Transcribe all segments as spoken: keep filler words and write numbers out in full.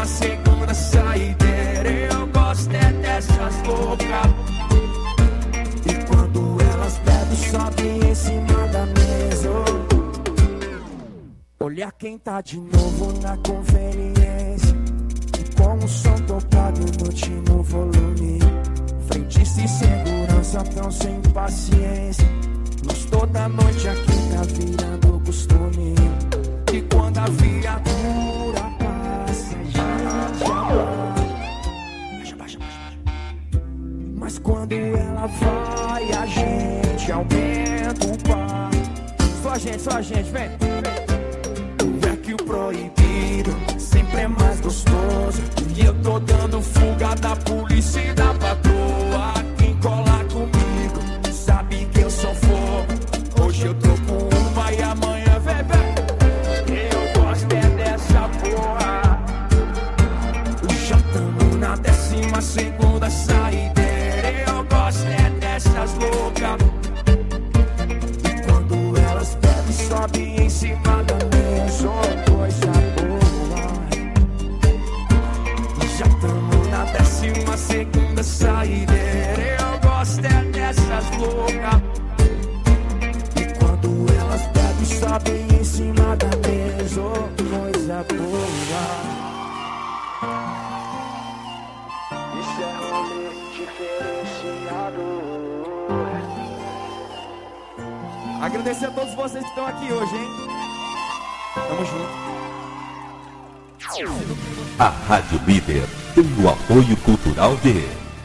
segunda saideira. Eu gosto é dessas loucas. E quando elas bebem, sobem em cima da mesa. Olha quem tá de novo na conveniência, com o som tocado no último volume. Frentista e segurança tão sem paciência. Nós toda noite aqui tá virando costume. E quando a viatura passa, a gente abaixa. Baixa, baixa, baixa. Mas quando ela vai, a gente aumenta o par. Só a gente, só a gente, vem, vem. É que o proibido sempre é mais gostoso. E eu tô dando fuga da polícia e da patroa. Quem colar comigo sabe que eu sou fogo. Hoje eu tô com uma e amanhã vem, vem. Eu gosto é dessa porra. Já tamo na décima segunda saideira. Eu gosto é dessas loucas. E quando elas bebem, sobem em cima da mesa. Coisa boa. Já tamo na décima segunda saideira. Eu gosto é dessas loucas. E quando elas bebem, sobem em cima da mesa. Coisa boa. Isso é rolê diferenciado. Agradecer a todos vocês que estão aqui hoje, hein? Tamo junto. A Rádio Líder tem o apoio cultural de...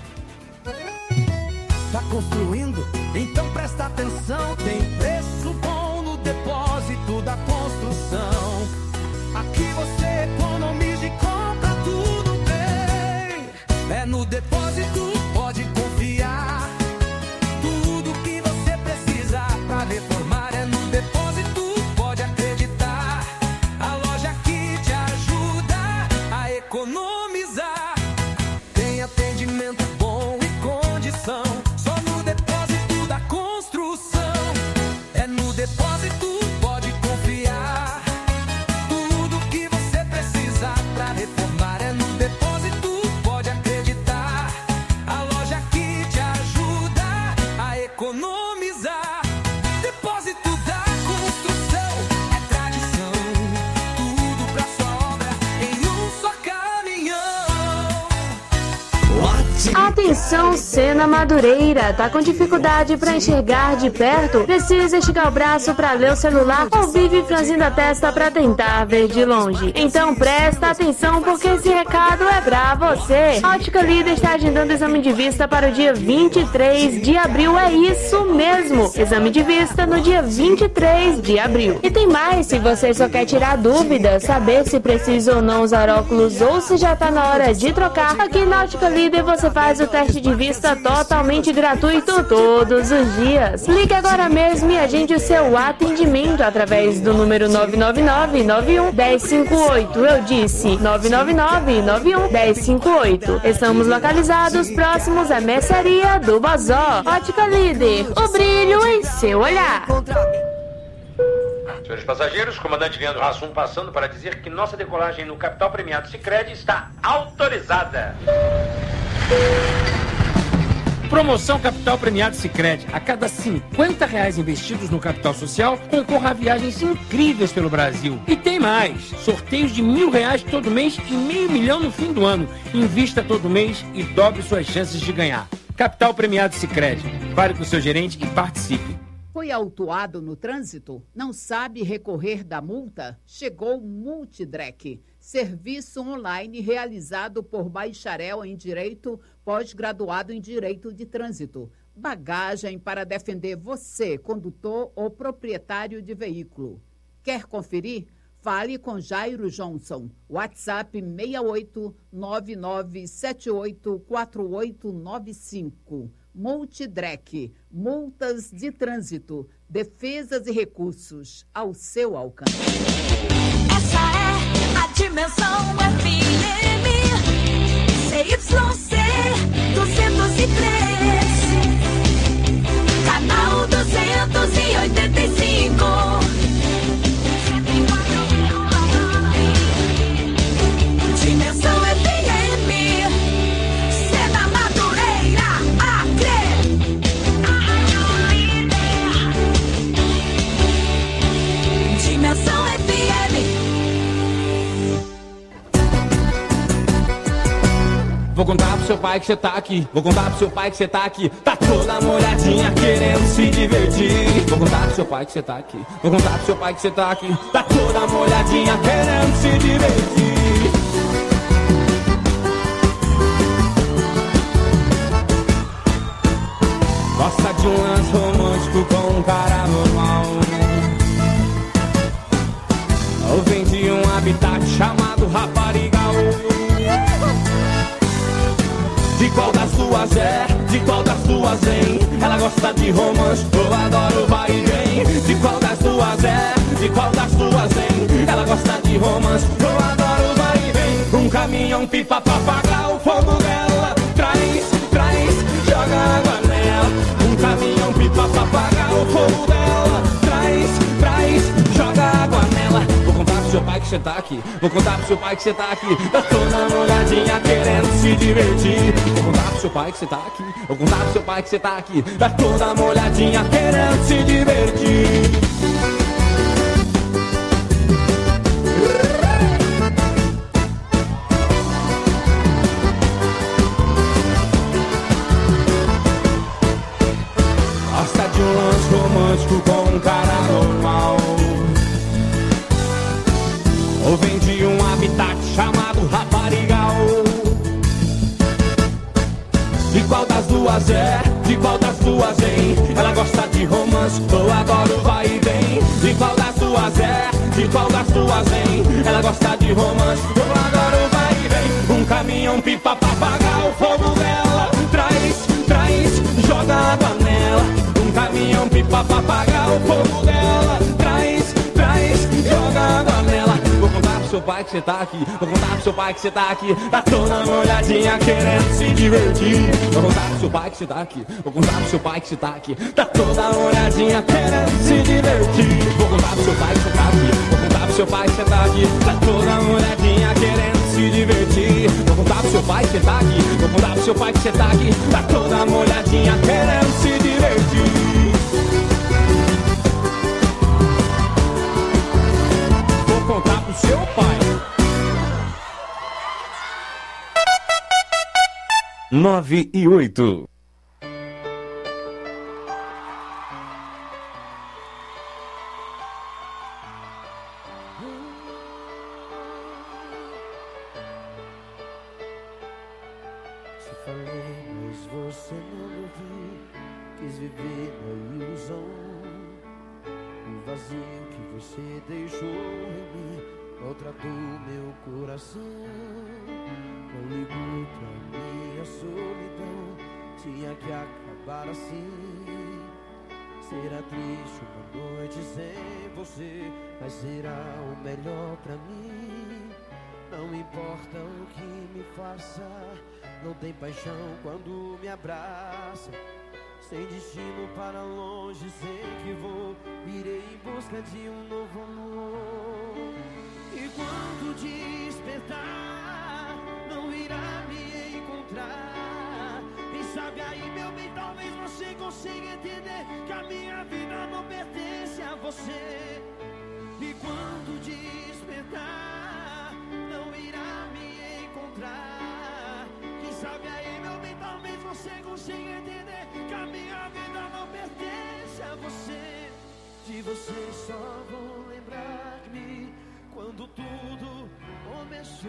Tá construindo? Então presta atenção. Tem preço bom no depósito da construção. Aqui você economiza e compra tudo bem. É no depósito, pode confiar. Tudo que você precisa pra reformar é no depósito, pode acreditar. A loja que te ajuda a economizar. Tem atendimento bom e condição. Só no depósito da construção. É no depósito, pode confiar. Tudo que você precisa pra reformar é no depósito, pode acreditar. A loja que te ajuda a economizar. Depósito da construção é tradição. Tudo pra sua obra em um só caminhão. Atenção, Sena Madureira, tá com dificuldade pra enxergar de perto? Precisa esticar o braço pra ler o celular ou vive franzindo a testa pra tentar ver de longe? Então presta atenção porque esse recado é pra você. A Ótica Líder está agendando exame de vista para o dia vinte e três de abril, é isso mesmo, exame de vista no dia vinte e três de abril. E tem mais, se você só quer tirar dúvidas, saber se precisa ou não usar óculos ou se já tá na hora de trocar, aqui na Ótica Líder você faz o teste de vista totalmente gratuito todos os dias. Ligue agora mesmo e agende o seu atendimento através do número nove nove nove, nove um, um zero cinco oito. Eu disse nove nove nove, nove um, um zero cinco oito. Estamos localizados próximos à mercearia do Bozó. Ótica Líder, o brilho em seu olhar. Senhores passageiros, comandante Leandro Hassum passando para dizer que nossa decolagem no Capital Premiado Sicredi está autorizada. Promoção Capital Premiado Sicredi. A cada cinquenta reais investidos no capital social, concorra a viagens incríveis pelo Brasil. E tem mais. Sorteios de mil reais todo mês e meio milhão no fim do ano. Invista todo mês e dobre suas chances de ganhar. Capital Premiado Sicredi. Fale com o seu gerente e participe. Foi autuado no trânsito? Não sabe recorrer da multa? Chegou o Multidrec, serviço online realizado por bacharel em Direito, pós-graduado em Direito de Trânsito. Bagagem para defender você, condutor ou proprietário de veículo. Quer conferir? Fale com Jairo Johnson. WhatsApp seis oito nove nove sete oito quatro oito nove cinco. Multidrec, multas de trânsito, defesas e recursos ao seu alcance. Essa é a Dimensão F M, C Y C duzentos e três, canal duzentos e oitenta e cinco. Dimensão Vou contar pro seu pai que você tá aqui. Vou contar pro seu pai que você tá aqui. Tá toda molhadinha querendo se divertir. Vou contar pro seu pai que você tá aqui. Vou contar pro seu pai que você tá aqui. Tá toda molhadinha querendo se divertir. Gosta de um lance romântico com um cara normal. Ou vem de um habitat chamado raparigal. De qual das duas é? De qual das duas vem? Ela gosta de romance, eu adoro vai e vem. De qual das duas é? De qual das duas vem? Ela gosta de romance, eu adoro vai e vem. Um caminhão pipa pra apagar o fogo dela. Traz, traz, joga água nela. Um caminhão pipa pra apagar o fogo dela. Traz, traz, joga água nela. Vou contar pro seu pai que você tá aqui. Vou contar pro seu pai que você tá aqui. Tá toda molhadinha querendo se divertir. Vou contar pro seu pai que você tá aqui. Vou contar pro seu pai que você tá aqui. Tá toda molhadinha querendo se divertir. Gosta de um lance romântico com um cara normal. Ou vem de um habitat chamado raparigal. De qual das duas é? De qual das duas vem? Ela gosta de romance, eu adoro vai e vem. De qual das duas é? De qual das duas vem? Ela gosta de romance, eu adoro vai e vem. Um caminhão pipa pra apagar o fogo dela. Traz, traz, joga água nela. Um caminhão pipa pra apagar o fogo dela. Traz, traz, joga água nela. Vou contar pro seu pai que você tá aqui. Vou contar pro seu pai que você tá aqui. Tá toda molhadinha querendo se divertir. Vou contar pro seu pai que você tá aqui. Vou contar pro seu pai que você tá aqui. Tá toda molhadinha querendo se divertir. Vou contar pro seu pai que você tá aqui. Vou contar pro seu pai que você tá aqui. Tá toda molhadinha querendo se divertir. Vou contar pro seu pai que você tá aqui. Vou contar pro seu pai que você tá aqui. Tá toda molhadinha querendo se divertir. Vou contar pro seu pai. Nove e oito. Te falei, mas você não ouviu. Quis viver na ilusão. O vazio que você deixou em mim maltratou meu coração. Não ligou pra minha solidão. Tinha que acabar assim. Será triste uma noite sem você, mas será o melhor pra mim. Não importa o que me faça, não tem paixão quando me abraça. Sem destino para longe, sei que vou. Irei em busca de um novo amor. E quando despertar, não irá me encontrar. Quem sabe aí, meu bem, talvez você consiga entender que a minha vida não pertence a você. E quando despertar, não irá me encontrar. Quem sabe aí, meu bem, talvez você consiga entender que a minha vida não pertence a você. De você só vou lembrar-me quando tudo começou.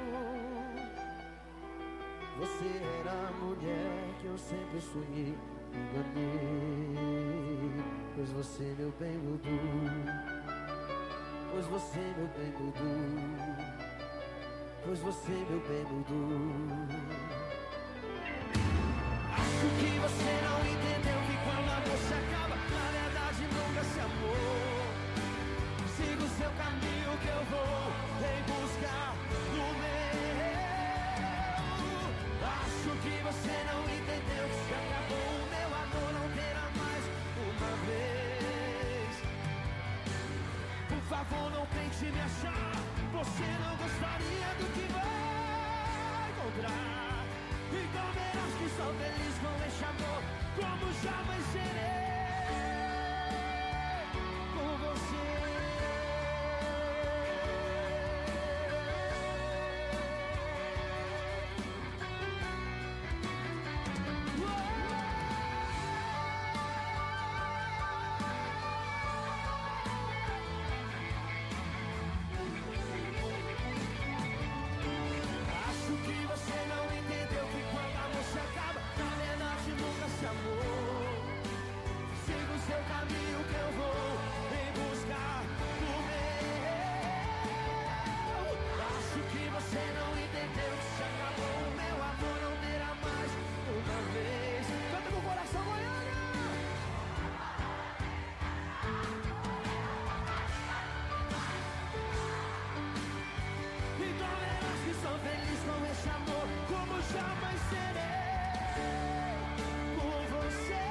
Você era a mulher que eu sempre sonhei, me enganei. Pois você, meu bem, mudou. Pois você, meu bem, mudou. Pois você, meu bem, mudou. Acho que você não entendeu que quando a amor se acaba, na verdade nunca se amou. Siga o seu caminho que eu vou em busca do meu. Acho que você não entendeu que se acabou o meu amor, não terá mais uma vez. Por favor, não tente me achar. Você não gostaria do que vai encontrar. Então verás que sou feliz com este amor, como jamais serei com você. com esse amor como jamais serei por você.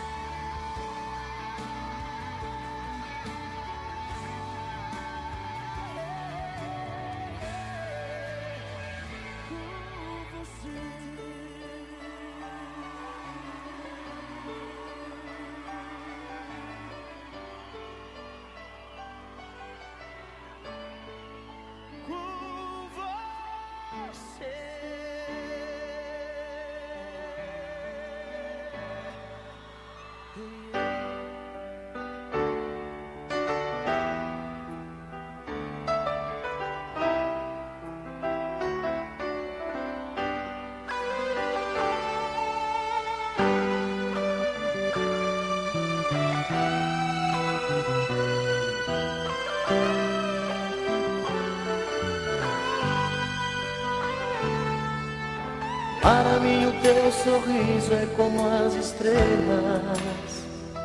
Para mim o teu sorriso é como as estrelas.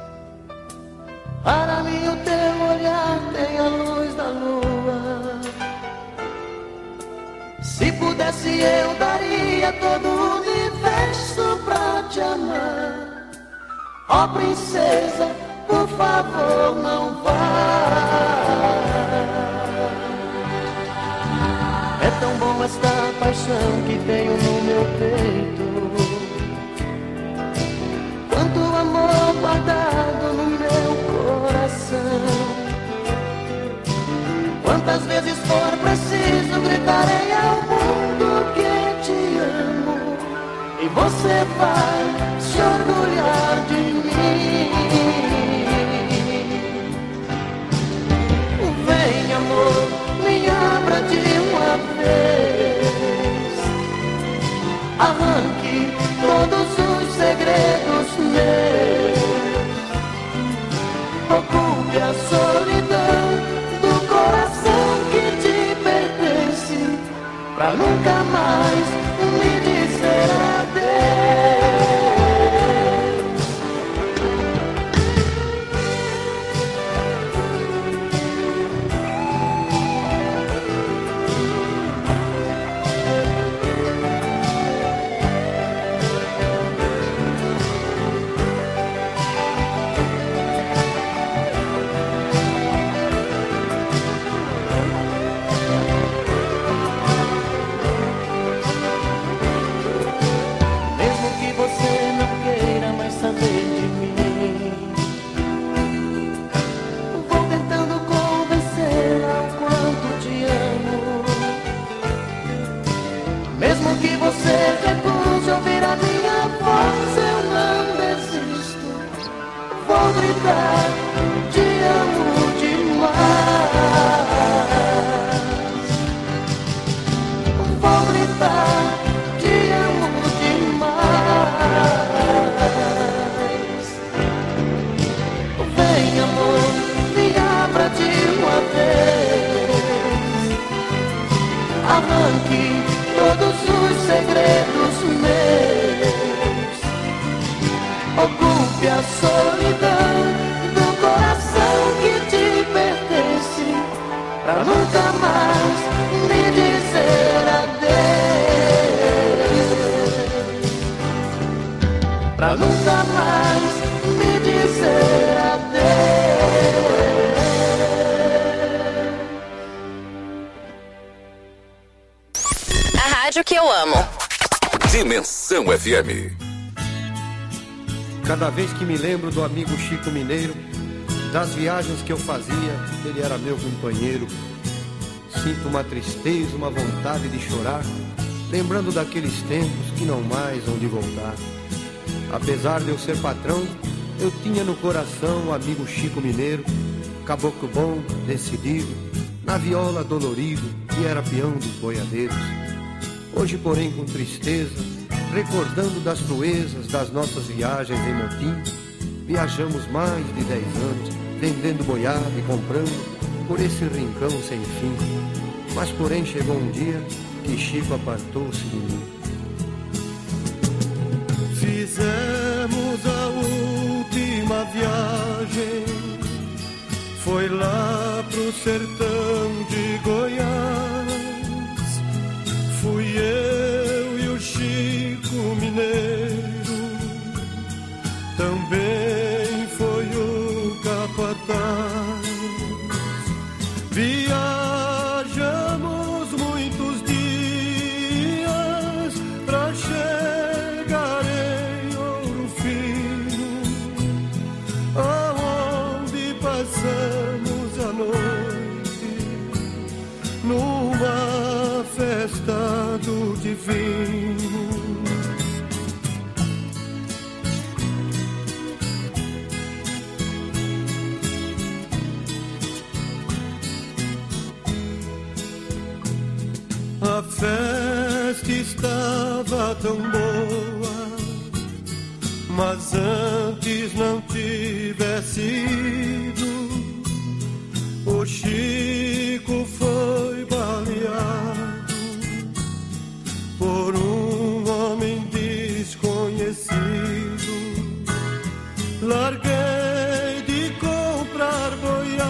Para mim o teu olhar tem a luz da lua. Se pudesse eu daria todo o universo pra te amar. Ó princesa, por favor não vá. É tão bom esta paixão que tenho no meu peito. Quanto amor guardado no meu coração. Quantas vezes for preciso gritarei ao mundo que te amo. E você vai se orgulhar de mim. Vem amor, me abra de uma vez. Arranque todos os segredos meus. Ocupe a solidão do coração que te pertence, pra nunca mais me dizer adeus. Dimensão F M. Cada vez que me lembro do amigo Chico Mineiro, das viagens que eu fazia, ele era meu companheiro. Sinto uma tristeza, uma vontade de chorar, lembrando daqueles tempos que não mais hão de voltar. Apesar de eu ser patrão, eu tinha no coração o amigo Chico Mineiro, caboclo bom, decidido, na viola dolorido, e era peão dos boiadeiros. Hoje, porém, com tristeza, recordando das proezas das nossas viagens em motim, viajamos mais de dez anos, vendendo boiada e comprando por esse rincão sem fim. Mas, porém, chegou um dia que Chico apartou-se de mim. Fizemos a última viagem, foi lá pro sertão de Goiás. Fui eu divino. A festa estava tão boa, mas antes não tivesse ido, o Chico foi baleado por um homem desconhecido. Larguei de comprar boiada,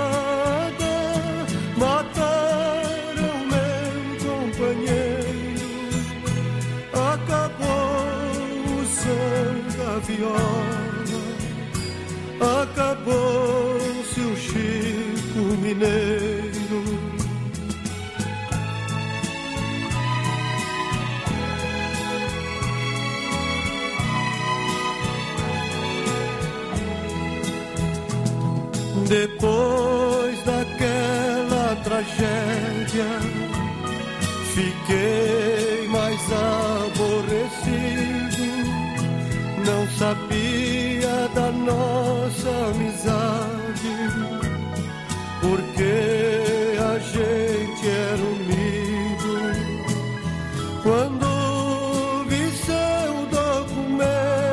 mataram meu companheiro, acabou o som da viola, acabou-se o Chico Mineiro. Depois daquela tragédia, fiquei mais aborrecido. Não sabia da nossa amizade, porque a gente era unido. Quando vi seu documento,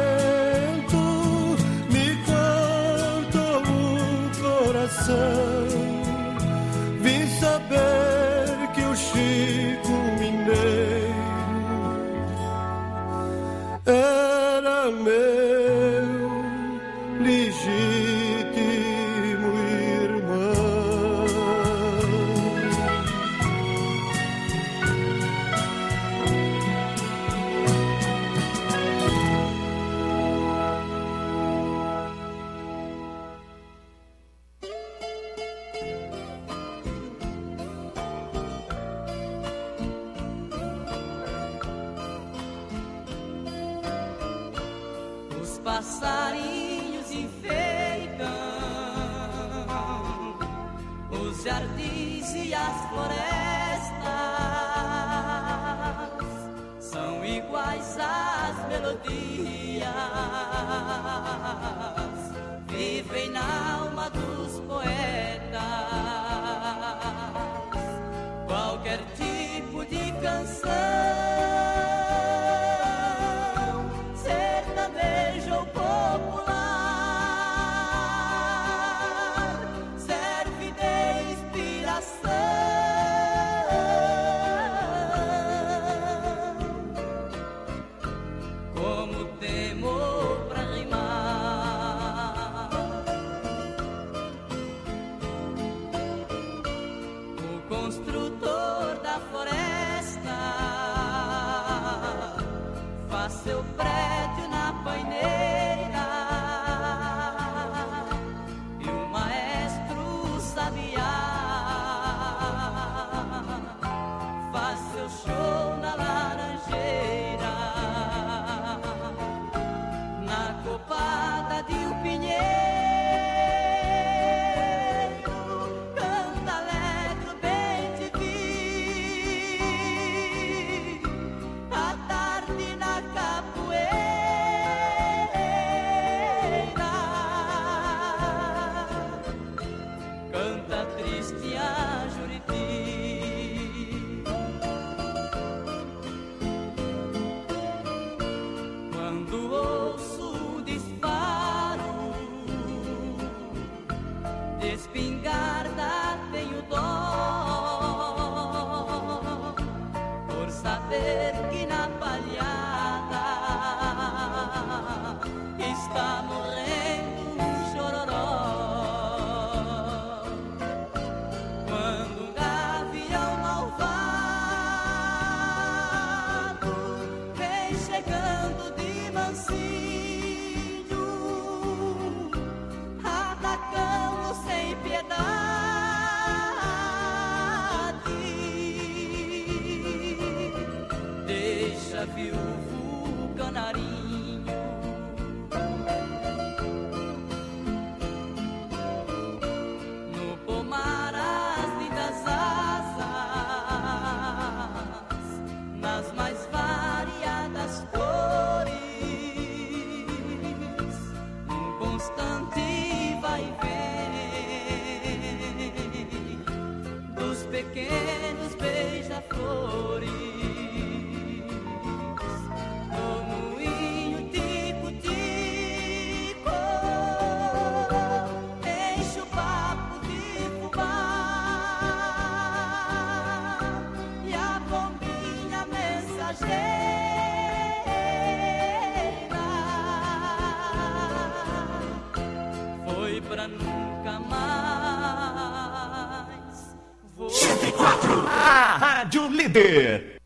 me cortou o coração. Vim saber que o Chico Mineiro era meu legítimo irmão. Os passarinhos enfeitam os jardins e as florestas, são iguais às melodias, vivem na alma dos poetas. Qualquer tipo de canção, sertanejo ou popular, serve de inspiração. Como temor pra rimar, o construtor da floresta faz seu prédio na paineira, e o maestro sabiá faz seu show na laranjeira, na copada de um pinheiro, canta alegre o bem te vi, à tarde na capoeira, canta triste a Juriti. Quando ouço o disparo de espingarda, tenho dó, por saber que na palhada está morrendo um chororó. Quando um gavião malvado vem chegando de mansinho, atacando sem piedade, deixa viúvo canarinho. No pomar as lindas asas, nas Rádio Líder.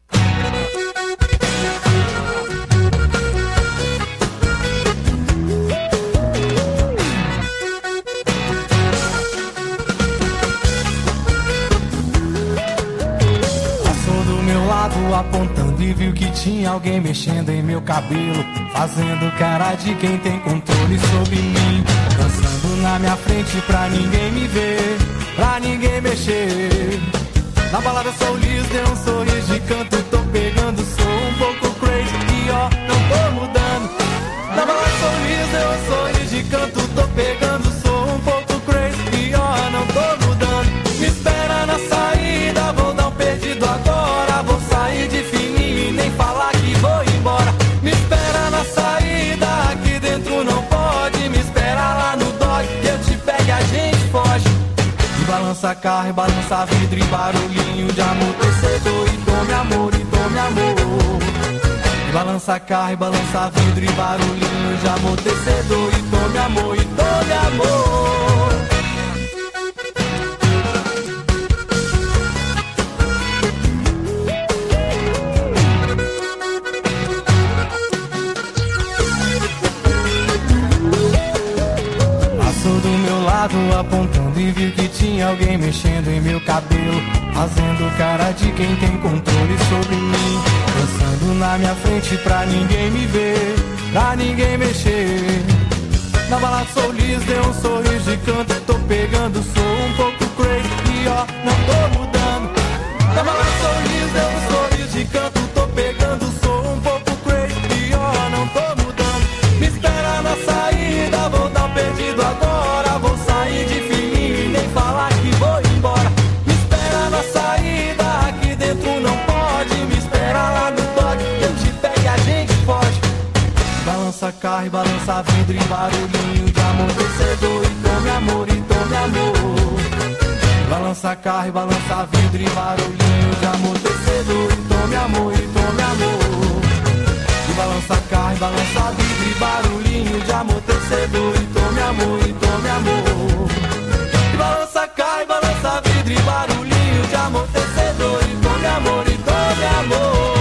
Passou do meu lado apontando e viu que tinha alguém mexendo em meu cabelo, fazendo cara de quem tem controle sobre mim, dançando na minha frente pra ninguém me ver, pra ninguém mexer. Na balada eu sou liso, dei um sorriso de canto, tô pegando, sou um pouco crazy e ó, não tô mudando. Na balada eu sou liso, dei um sorriso de canto, tô pegando, sou um pouco crazy e ó, não tô mudando. Me espera na saída, vou dar um perdido agora, vou sair de fininho e nem falar que vou embora. Me espera na saída, aqui dentro não pode, me espera lá no dog, eu te pego e a gente foge. Balança carro e balança vidro e barulhinho de amortecedor. E tome amor, e tome amor. E balança carro e balança vidro e barulhinho de amortecedor. E tome amor, e tome amor. Passou do meu lado apontando e viu que tinha alguém mexendo em meu cabelo, fazendo cara de quem tem controle sobre mim, dançando na minha frente pra ninguém me ver, pra ninguém mexer. Na balada sou liso, dei um sorriso de canto, tô pegando, sou um pouco crazy e ó, não tô mudando. Na balada sou liso, dei um sorriso de canto, tô pegando, sou um pouco crazy e ó, não tô mudando. Me espera na saída, vou dar um perdido agora, vou sair de fininho e nem falar que vou embora. Me espera na saída, aqui dentro não pode, me espera lá no dog, eu te pego e a gente foge. Balança carro e balança vidro e barulhinho de amortecedor. E tome amor, e tome amor. Balança carro e balança vidro e barulhinho de amortecedor. E tome amor, e tome amor. E balança carro e balança vidro e barulhinho de amortecedor. E tome amor, e tome amor. E balança carro e balança vidro e barulhinho de amortecedor. E tome amor, e tome amor.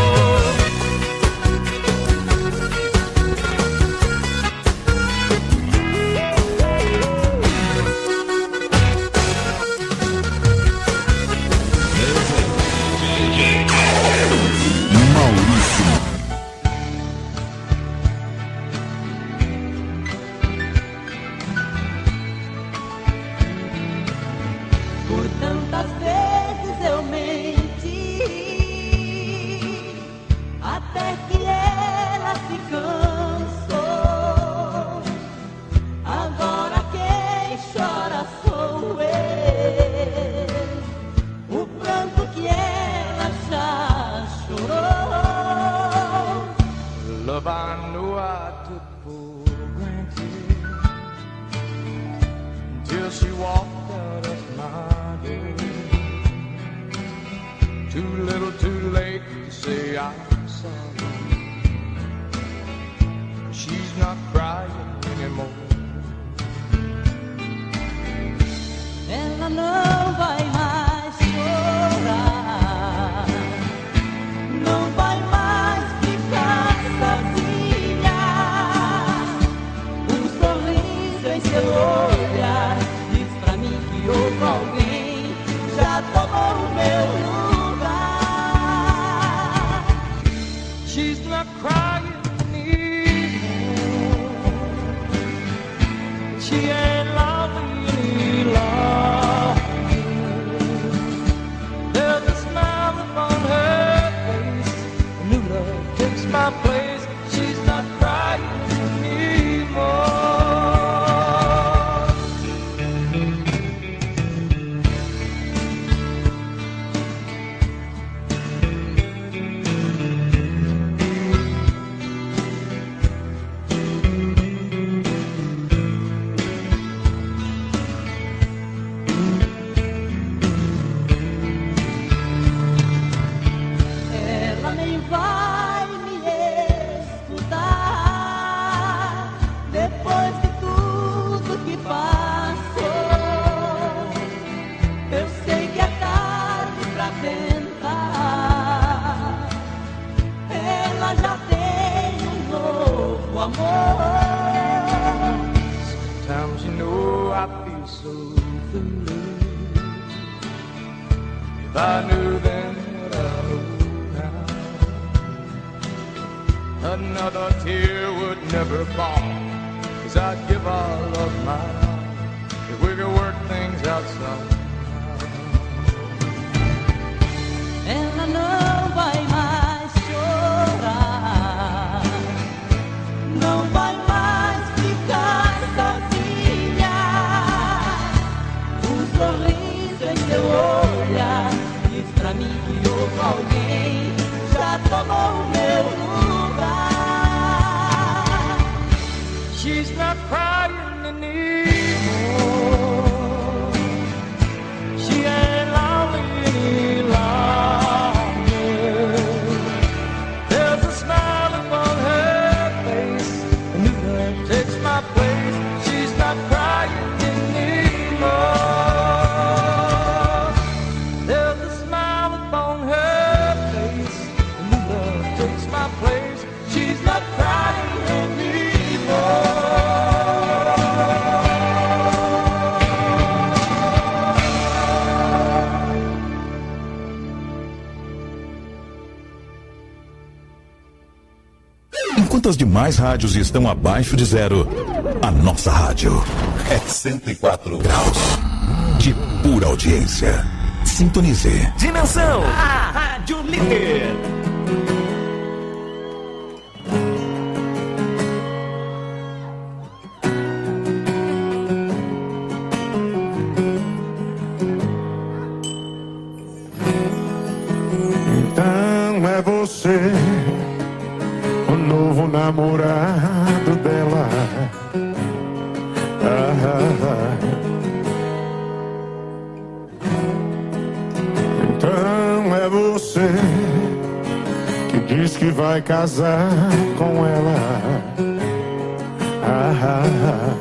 tentar. another tear would never fall, 'cause I'd give all of my all if we could work things out somehow. Ela não vai mais chorar, não vai mais ficar sozinha. Um sorriso em seu olhar diz pra mim que houve alguém já tomou o meu lugar. She's not crying anymore, she ain't lonely any longer. There's a smile upon her face, a new love takes my place. She's not crying anymore. There's a smile upon her face, a new love takes my place. She's not crying anymore. Enquanto as demais rádios estão abaixo de zero, a nossa rádio é cento e quatro graus de pura audiência. Sintonize. Dimensão, a Rádio Líder. Então é você, o novo namorado dela. Ah, ah, ah. Então é você que diz que vai casar com ela. Ah, ah, ah.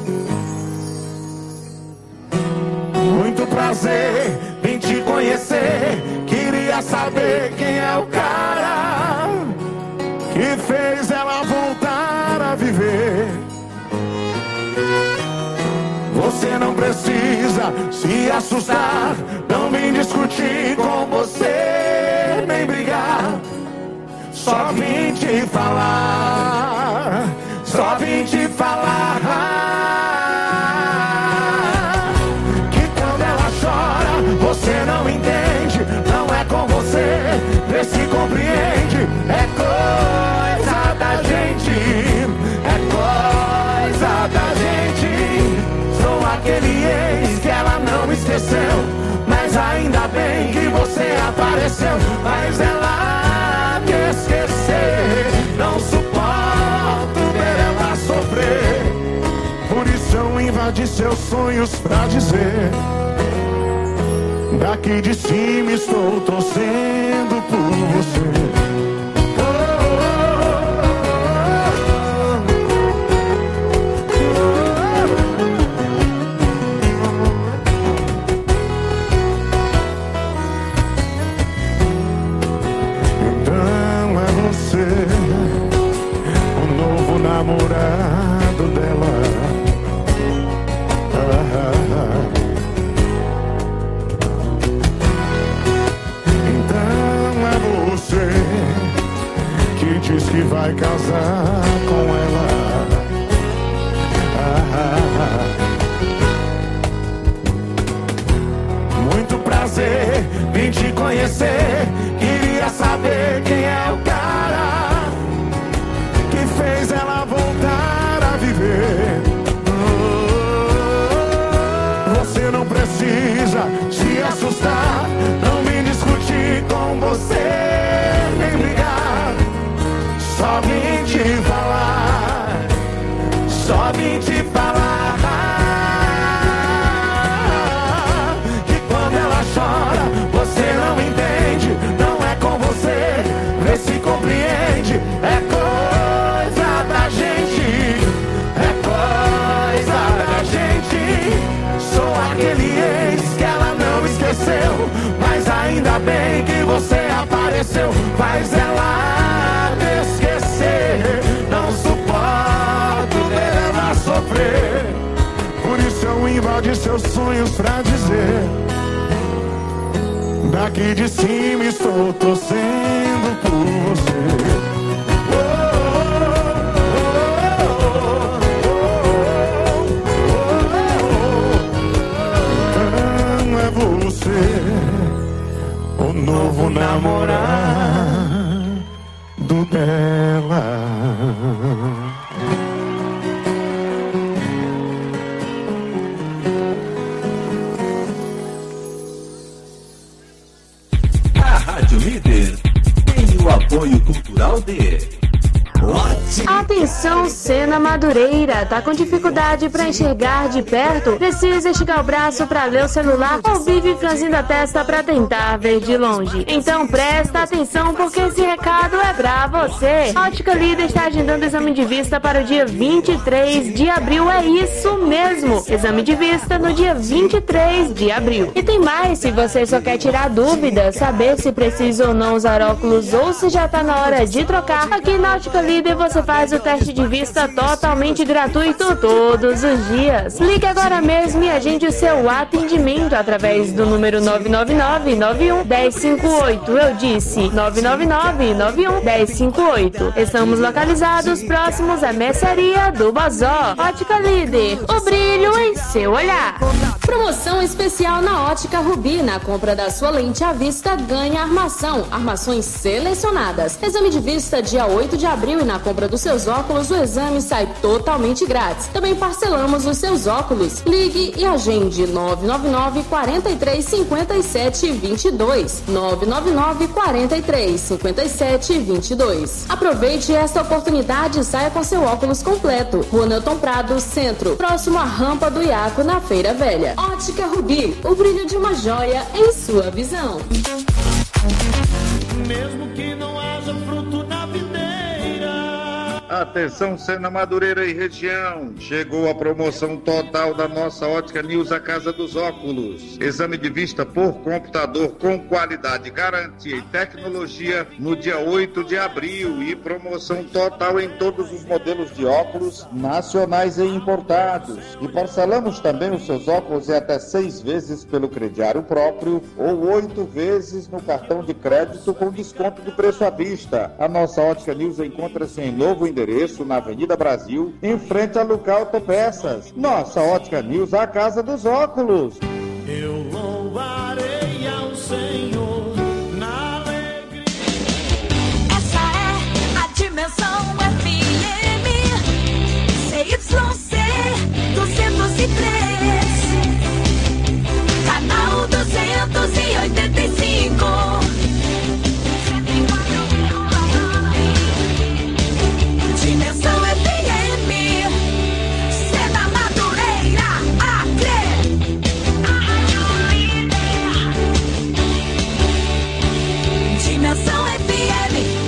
Muito prazer, vim te conhecer. Queria saber quem é o cara que fez ela voltar a viver. Você não precisa se assustar, não vim discutir com você, nem brigar. Só vim te falar, só vim te falar que quando ela chora, você não entende, não é com você, vê se compreende. É coisa da gente, é coisa da gente. Sou aquele ex que ela não esqueceu, mas ainda bem que você apareceu. Mas ela me esquecer, não suporto ver ela sofrer. Por isso eu invadi seus sonhos pra dizer: daqui de cima estou torcendo por você. Namorado dela. Ah, ah, ah. Então é você que diz que vai casar com ela. Ah, ah, ah. Muito prazer, vim te conhecer. Queria saber quem é o cara que fez ela voltar a viver. Você não precisa se assustar, não vim discutir com você, nem brigar. Só vim te falar, só vim te falar que quando ela chora, você não entende, não é com você, vê se compreende. É coisa da gente, é coisa da gente. Sou aquele ex que ela não esqueceu, mas ainda bem que você apareceu. Faz ela me esquecer, não suporto ver ela sofrer. Por isso eu invadi seus sonhos pra dizer: daqui de cima estou torcendo por você. Oh, apoio cultural de... Atenção, Cena Madureira, tá com dificuldade pra enxergar de perto? Precisa esticar o braço pra ler o celular ou vive franzindo a testa pra tentar ver de longe? Então presta atenção porque esse recado é pra você. A Ótica Líder está agendando exame de vista para o dia vinte e três de abril, é isso mesmo, exame de vista no dia vinte e três de abril. E tem mais, se você só quer tirar dúvidas, saber se precisa ou não usar óculos ou se já tá na hora de trocar, aqui na Ótica Líder você faz o teste de vista totalmente gratuito todos os dias. Ligue agora mesmo e agende o seu atendimento através do número nove nove nove, nove um, um zero cinco oito. Eu disse nove nove nove, nove um, um zero cinco oito. Estamos localizados próximos à mercearia do Bazó. Ótica Líder, o brilho em seu olhar. Promoção especial na Ótica Rubi. Na compra da sua lente à vista, ganha armação. Armações selecionadas. Exame de vista dia oito de abril e na compra dos seus óculos, o exame sai totalmente grátis. Também parcelamos os seus óculos. Ligue e agende nove nove nove, quatro três cinco sete, dois dois. nove nove nove, quatro três cinco sete, dois dois. Aproveite esta oportunidade e saia com seu óculos completo. Rua Newton Prado, Centro, próximo à rampa do Iaco, na Feira Velha. Ótica Rubi, o brilho de uma joia em sua visão. Mesmo que não haja fruto na videira. Atenção, Cena Madureira e região. Chegou a promoção total da nossa Ótica News, a Casa dos Óculos. Exame de vista por computador com qualidade, garantia e tecnologia no dia oito de abril. E promoção total em todos os modelos de óculos nacionais e importados. E parcelamos também os seus óculos em até seis vezes pelo crediário próprio ou oito vezes no cartão de crédito com desconto de preço à vista. A nossa Ótica News encontra-se em novo endereço na Avenida Brasil, em frente a Lucar Autopeças. Nossa Ótica News, a Casa dos Óculos. Eu louvarei ao Senhor na alegria. Essa é a dimensão F M C Y C duzentos e três, canal duzentos e oitenta e cinco. Dimensão F M, Cena Madureira, Acre. Dimensão F M.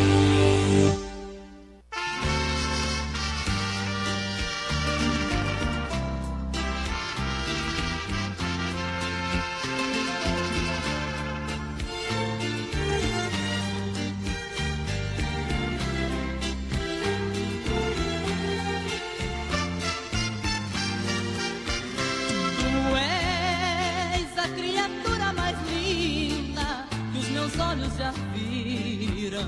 Olhos já viram.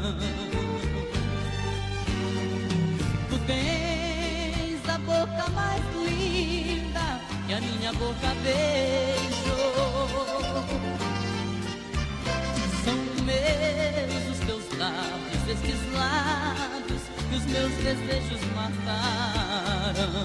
Tu tens a boca mais linda que a minha boca beijou. São meus os teus lábios, estes lábios que os meus desejos mataram.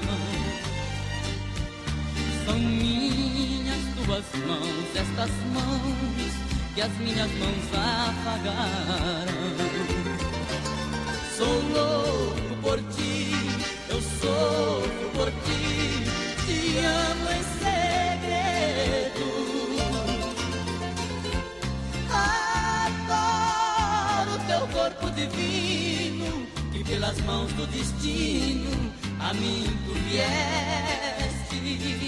São minhas tuas mãos, estas mãos que as minhas mãos apagaram. Sou louco por ti, eu sofro por ti, te amo em segredo. Adoro teu corpo divino, que pelas mãos do destino a mim tu viestes.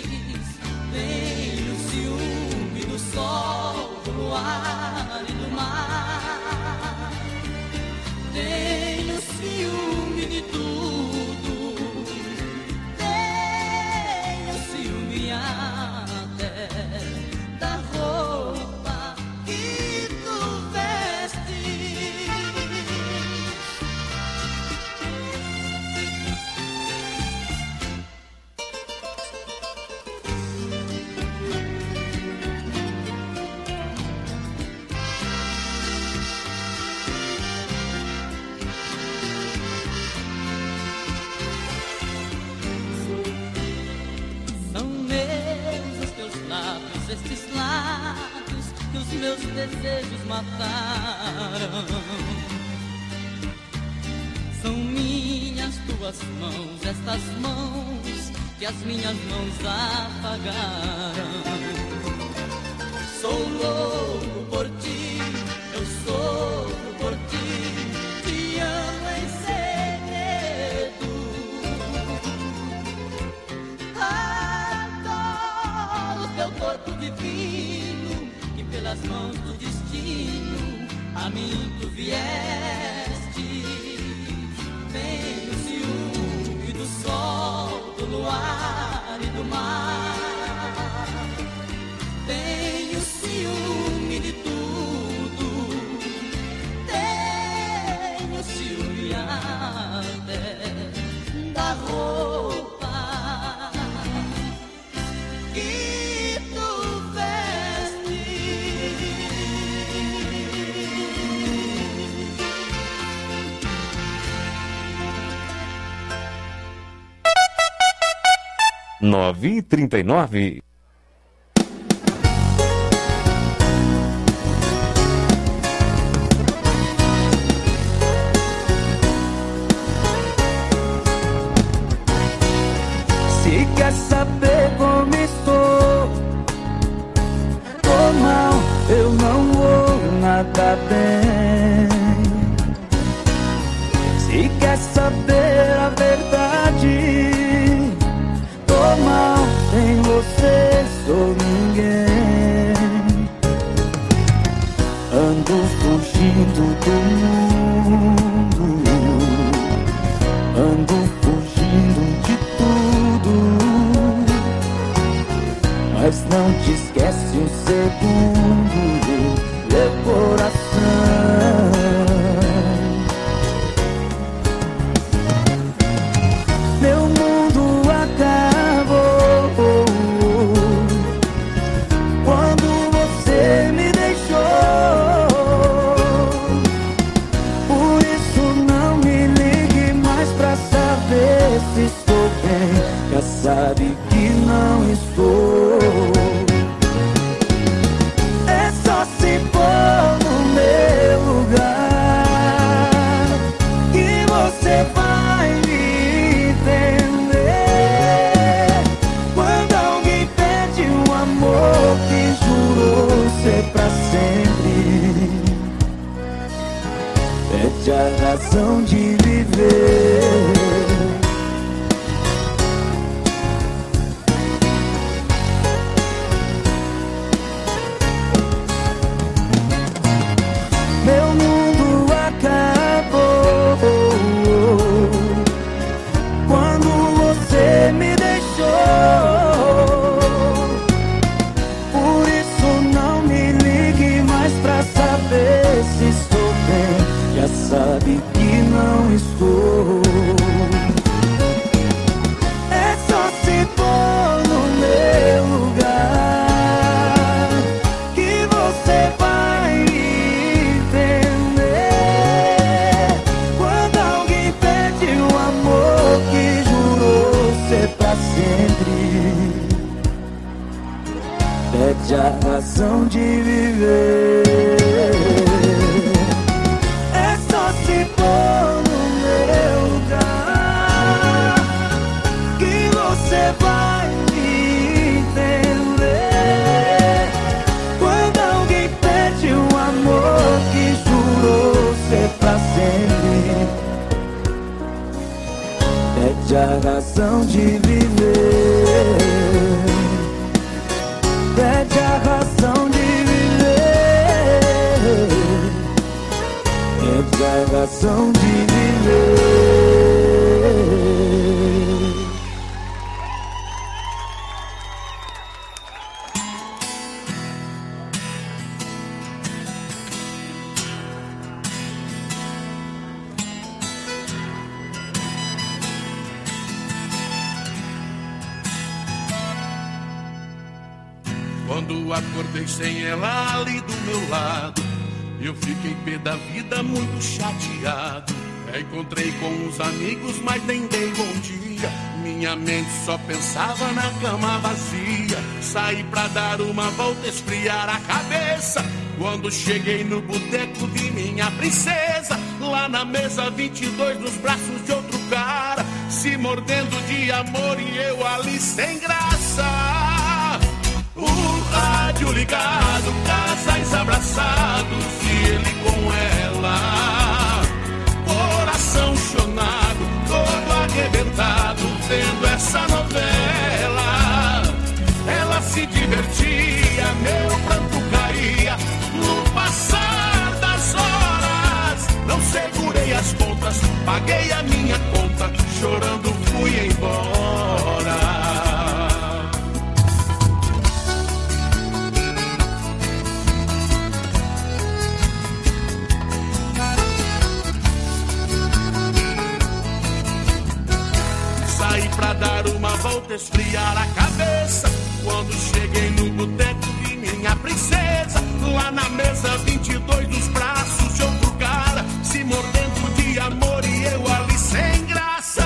Tenho ciúme do sol, do luar e do mar. Tenho ciúme de tudo. Tenho ciúme até da roupa que tu vestes. Estes lábios que os meus desejos mataram. tuas mãos, estas mãos que as minhas mãos apagaram. Sou louco por ti, eu sofro por ti, te amo em segredo. Adoro teu corpo divino, que pelas mãos do destino a mim tu vieste. Vem o ciúme do sol, do luar e do mar. Vem o ciúme de tudo, tem o ciúme até da roupa que tu veste. nove e trinta e nove. Se quer saber como estou, tô mal, eu não vou nada bem. Se quer saber a verdade, tô mal, sem você sou ninguém. Ando fugindo do mundo, ando fugindo de tudo, mas não te esquece um segundo, meu coração. Meu mundo acabou quando você me deixou. Por isso não me ligue mais pra saber se estou bem. Já sabe que não estou. É só se pôr no meu lugar que você vai me entender. Quando alguém perde um amor que jurou ser pra sempre, perde a razão de viver. Meu mundo acabou quando você me deixou. Por isso não me ligue mais pra saber se estou bem. Já sabe que não estou. É só se pôr no meu lugar que você vai entender. Quando alguém perde um amor que jurou ser pra sempre, perde a razão de viver. É só se pôr no meu lugar que você vai entender. Quando alguém perde um amor que jurou ser pra sempre, perde a razão de viver. Perde a razão de viver. Perde a razão de viver. Quando acordei sem ela ali do meu lado, eu fiquei pé da vida, muito chateado. Encontrei com uns amigos, mas nem dei bom dia. Minha mente só pensava na cama vazia. Saí pra dar uma volta, esfriar a cabeça. Quando cheguei no boteco vi minha princesa lá na mesa vinte e dois, nos braços de outro cara, se mordendo de amor e eu ali sem graça. O rádio ligado, casais abraçados e ele com ela. Coração chonado, todo arrebentado, vendo essa novela. Ela se divertia, meu pranto caía no passar das horas. Não segurei as pontas, paguei a minha conta, chorando fui embora. Saí pra dar uma volta, esfriar a cabeça. Quando cheguei no boteco vi minha princesa lá na mesa, vinte e dois dos braços de outro cara, se mordendo de amor e eu ali sem graça.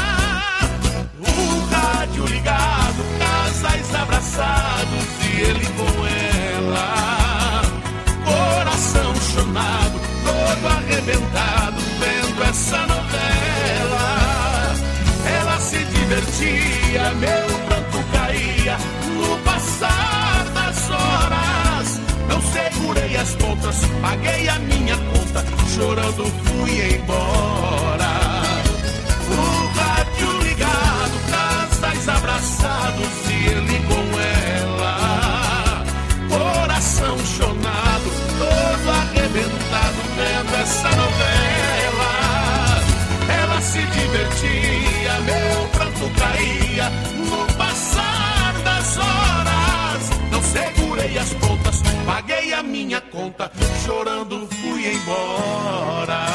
O rádio ligado, casais abraçados e ele com ela. Coração chonado, todo arrebentado, vendo essa novela. Ela se divertia, meu pranto caía no passar das horas. Não segurei as pontas, paguei a minha conta, chorando fui embora. O rádio ligado, casais abraçados e ele com ela. Coração chonado, todo arrebentado, vendo essa novela. Ela se divertia, meu pranto caía no passar das horas. Não segurei as pontas, paguei a minha conta, chorando fui embora.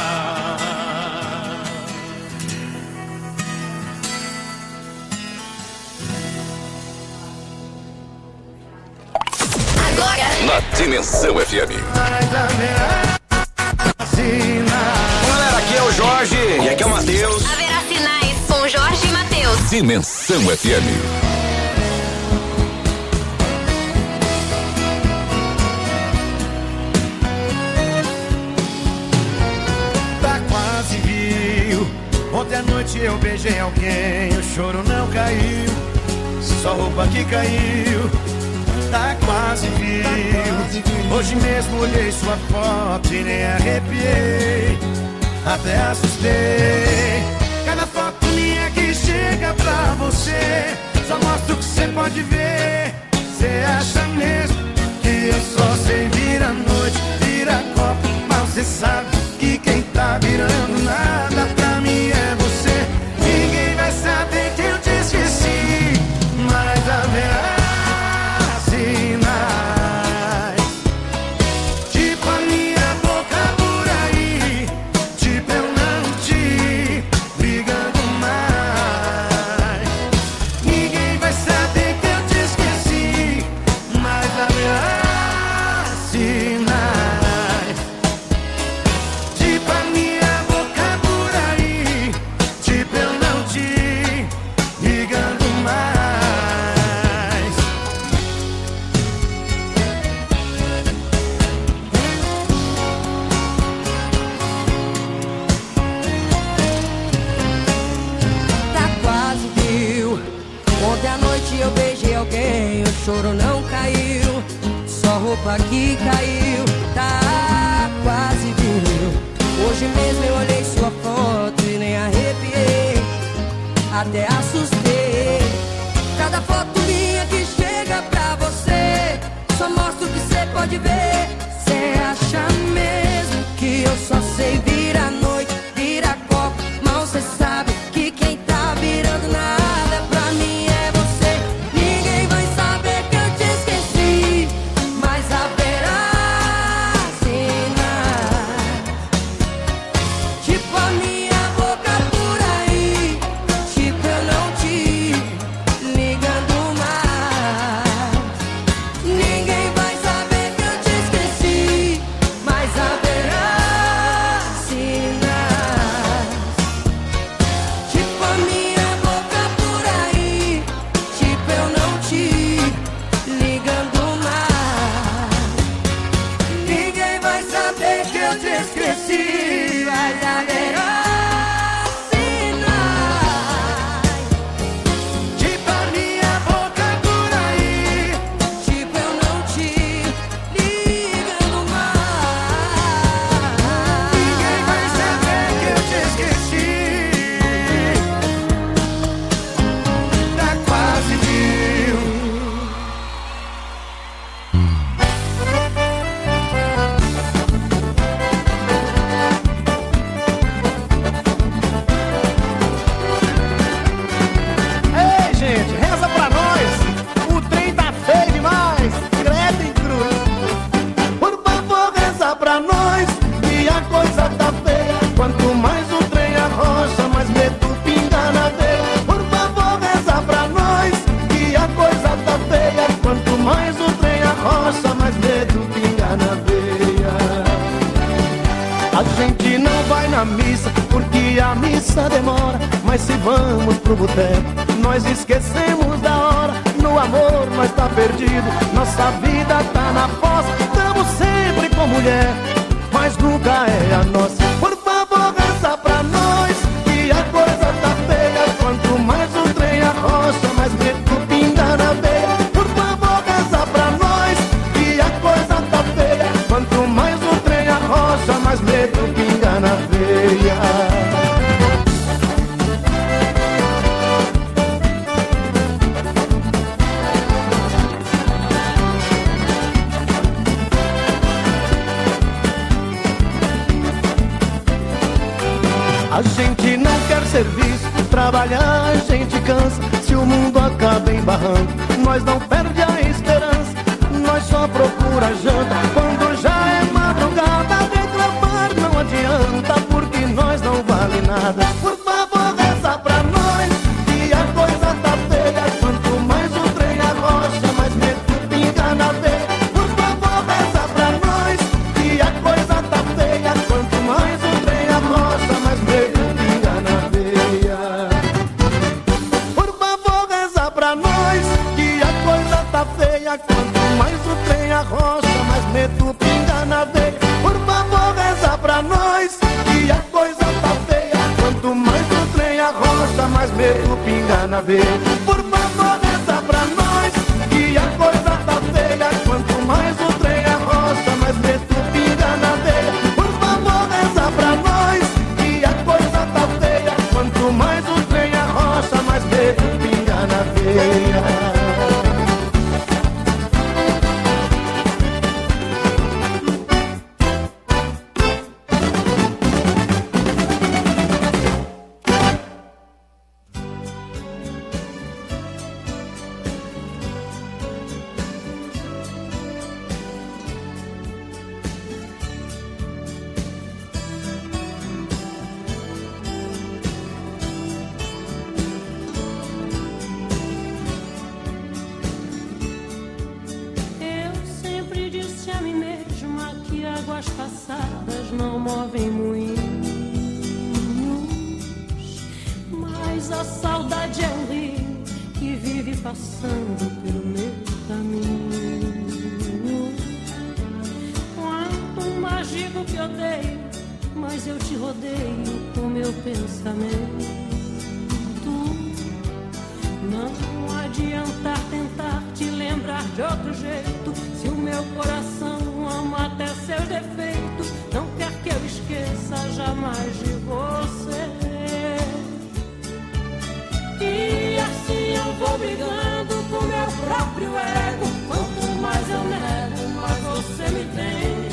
Agora Na Dimensão F M. Galera, aqui é o Jorge e aqui é o Matheus. haverá sinais com Jorge e Matheus. Dimensão F M. Tá quase viu. Ontem à noite eu beijei alguém, o choro não caiu, só roupa que caiu. Tá quase viu. Hoje mesmo olhei sua foto e nem arrepiei, até assustei. Cada foto minha que chega pra você só mostra o que você pode ver. Você acha mesmo que eu só sei virar noite, virar copo, mas você sabe que quem tá virando nada pra mim é você. Ninguém vai saber que eu te esqueci, mas haverá choro não caiu, só roupa que caiu, tá quase viu. Hoje mesmo eu olhei sua foto e nem arrepiei, até assustei. Cada foto minha que chega pra você só mostra o que você pode ver. Você acha mesmo que eu só sei virar noite, virar copo, mal você sabe que quem tá virando nada pra mim é você. vai na missa, porque a missa demora. Mas se vamos pro boteco, nós esquecemos da hora. No amor nós tá perdido, nossa vida tá na fossa. Tamo sempre com mulher, mas nunca é a nossa. Por favor, reza pra nós, que a coisa tá feia. Quanto mais o trem arrocha, mais medo pinga na veia. Por favor, reza pra nós, que a coisa tá feia. Quanto mais o trem arrocha, mais medo pinga na veia. A gente não quer serviço, trabalhar a gente cansa. Se o mundo acaba embarrando, nós não perde a esperança. Nós só procura janta quando já é madrugada. Reclamar não adianta, porque nós não vale nada. Por favor, reza pra nós, que a coisa tá feia. Quanto mais o trem arrocha, mais medo pinga na veia. Por favor, reza pra nós, que a coisa tá feia. Quanto mais o trem arrocha, mais medo pinga na veia. Por favor, reza pra nós, que a coisa tá feia. Quanto mais o trem arrocha, mais medo pinga na veia. Por favor, reza pra nós, que a coisa tá feia. Quanto mais o trem arrocha, mais medo pinga na veia. Por favor, reza pra nós, que a coisa tá feia. Quanto mais o trem arrocha, mais medo pinga na veia. Por favor, reza pra nós, que a coisa tá feia. Quanto mais o trem arrocha, mais medo pinga na veia. Águas passadas não movem moinhos, mas a saudade é um rio que vive passando pelo meu caminho. Quanto mais digo que odeio, mas eu te rodeio com meu pensamento. Não adianta tentar te lembrar de outro jeito, se o meu coração ama até seus defeitos, não quer que eu esqueça jamais de você. E assim eu vou brigando com meu próprio ego. Quanto mais eu nego, mais você me tem.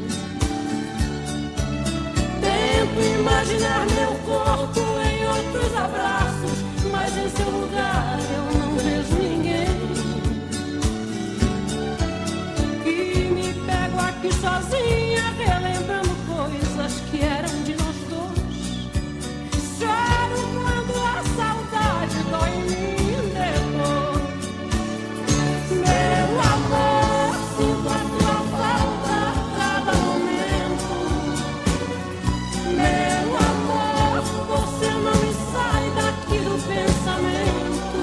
Tento imaginar meu corpo em outros abraços, mas em seu lugar eu não vejo ninguém. E me pego aqui sozinha, relembrando coisas que eram de nós dois. Choro quando a saudade dói em mim depois. Meu amor, sinto a tua falta a cada momento. Meu amor, você não me sai daqui do pensamento.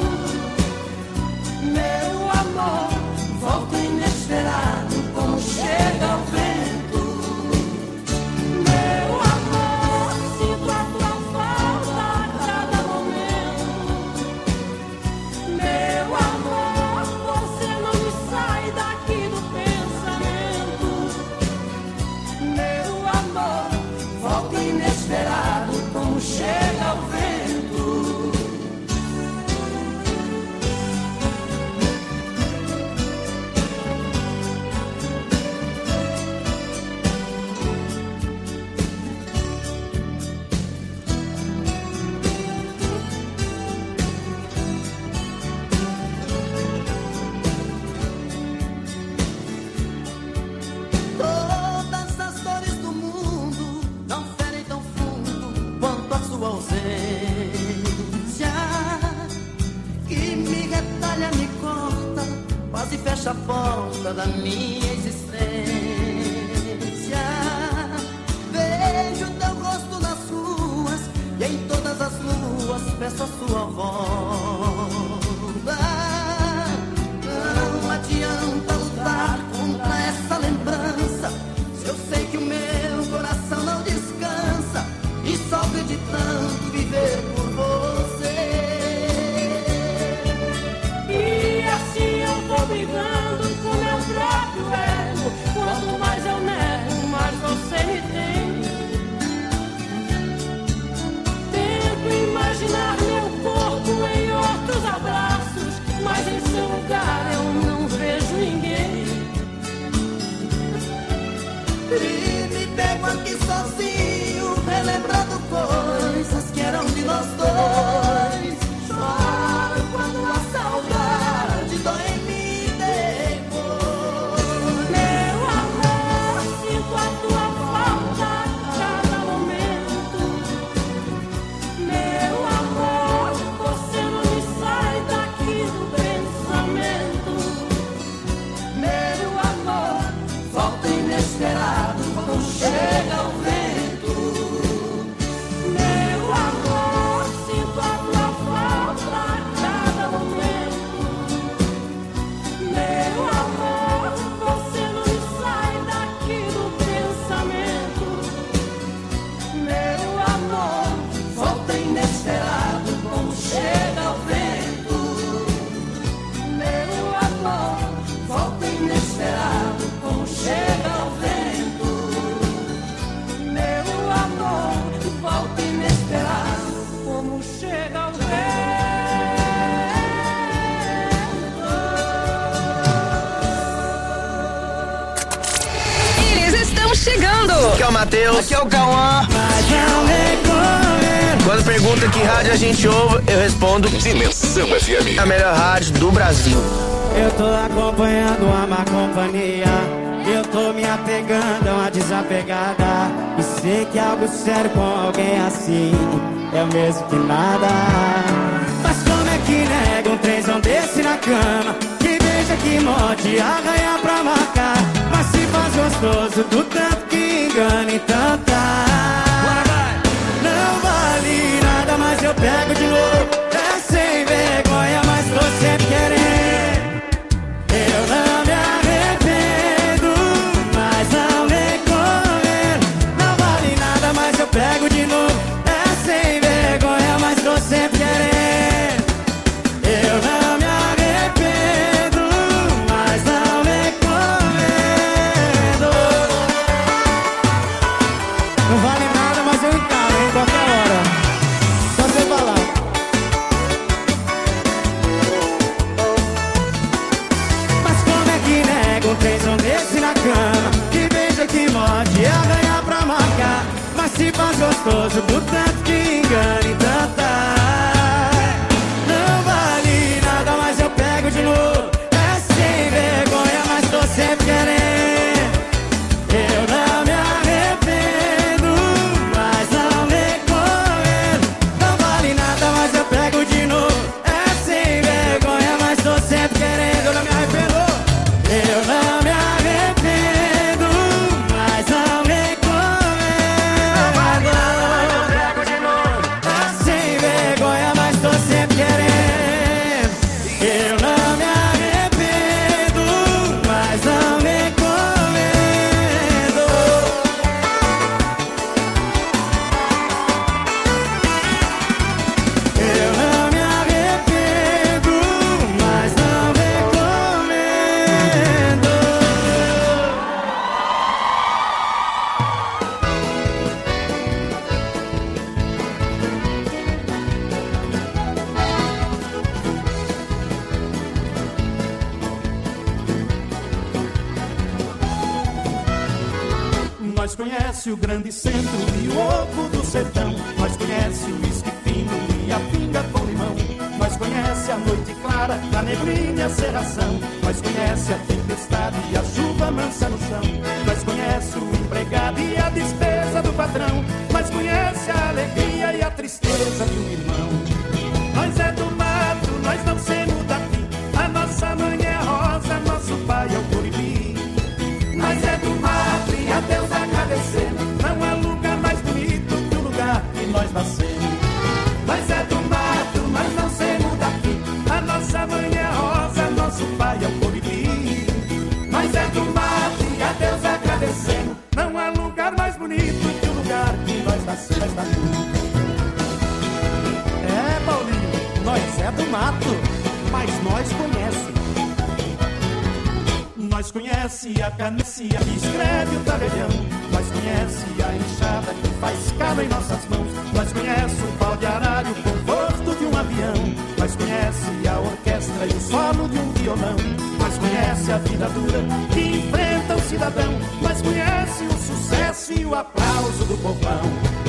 Meu amor, volto inesperado como chega o vento. Meu amor, sinto a tua falta a cada momento. Meu amor, você não me sai daqui do pensamento. Meu amor, volto inesperado como chega o vento. Todas as dores do mundo não ferem tão fundo quanto a sua ausência, que me retalha, me corta, quase fecha a porta da minha existência. Vejo teu rosto Matheus. Aqui é o Cauã. Quando pergunta que rádio a gente ouve, eu respondo Dimensão F M. A melhor rádio do Brasil. Eu tô acompanhando a má companhia. Eu tô me apegando a uma desapegada. E sei que algo sério com alguém assim é o mesmo que nada. Mas como é que nega um trenzão desse na cama? Que beija, que morde, arranha pra marcar. Mas se faz gostoso do tanto que engana, então tá. Não vale nada, mas eu pego de novo. É sem vergonha, mas tô sempre querendo. Eu não me arrependo, mas não recomendo. Não vale nada, mas eu pego de novo. É sem vergonha, mas tô sempre querendo. Eu não me arrependo, mas não recomendo. Não vale nada, mas eu encaro em qualquer hora. Só você falar. Mas como é que nega um trenzão desse na cama? Que beija, que morde, é arranha pra marcar. Mas se faz gostoso do tanto que engana, então tá. Não vale nada, mas eu pego de novo. É sem vergonha, mas tô sempre querendo. Eu não me arrependo, mas não recomendo. Não vale nada, mas eu pego de novo. É sem vergonha, mas tô sempre querendo. Eu não me arrependo. Eu não me arrependo, mas não recomendo. Não vale nada, mas eu pego de novo. É sem vergonha, mas tô sempre querendo. Eu não me arrependo, mas não recomendo. Eu não me arrependo, mas não recomendo. Nós conhece o grande centro e o ovo do sertão. Nós conhece o uísque fino e a pinga com limão. Nós conhece a noite clara, a negrinha e a serração. Nós conhece a tempestade e a chuva mansa no chão. Nós conhece o empregado e a despesa do patrão. Nós conhece a alegria e a tristeza de um irmão. Nós é do mato, nós não semos daqui. A nossa mãe é a rosa, nosso pai é o coribi. Nós é do mato e a Deus agradecemos. Não há lugar mais bonito que o lugar que nós nascemos. Nós é do mato, nós não somos daqui. A nossa mãe é a rosa, nosso pai é o colibri. Nós é do mato e a Deus agradecemos. Não há lugar mais bonito que o lugar que nós nascemos. É, Paulinho, nós é do mato, mas nós conhece. Nós conhece a canecia que escreve o tabelião. Nós conhece a enxada que faz calo em nossas mãos. Nós conhece o pau de aralho com o rosto de um avião. Nós conhece a orquestra e o solo de um violão. Nós conhece a vida dura que enfrenta o cidadão. Nós conhece o sucesso e o aplauso do povão.